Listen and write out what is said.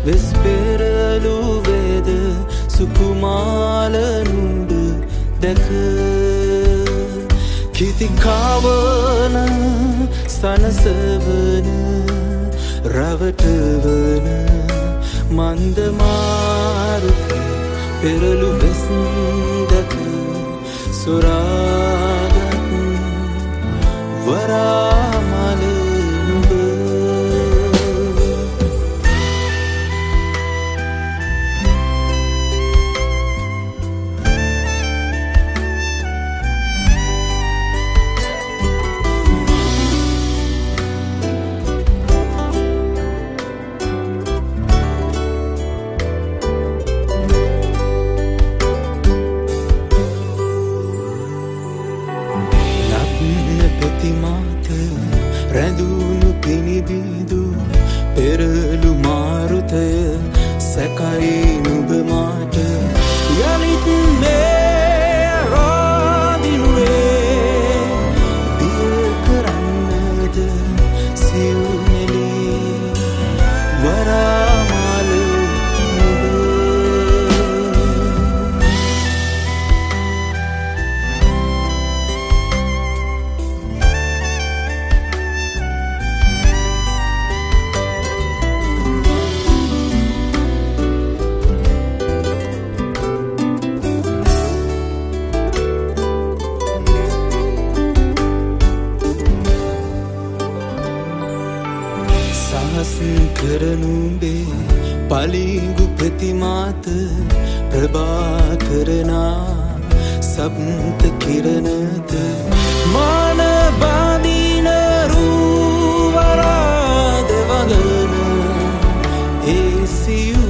වෙස්පෙරලු වේද සුකුමාල නුඹ දැක කිතිකාවන සනසවන රවටවන මන්දමාරුක පෙරලු වෙස්දක සොරාගත් වරාමල නුඹ රැඳුණු පිනිබිඳු පෙරලු මාරුතය සැකයි නුඹ මාට යලිත් මේ රාදිනුවේ දිය කරන්නද සිව්නෙලි වරාමාල කරනුඹේ පලිංගු ප්‍රතිමාත ප්‍රභා කරනා සබ්ත කිරණත මාන බාදීන රූවරාද වගන ඒ සියු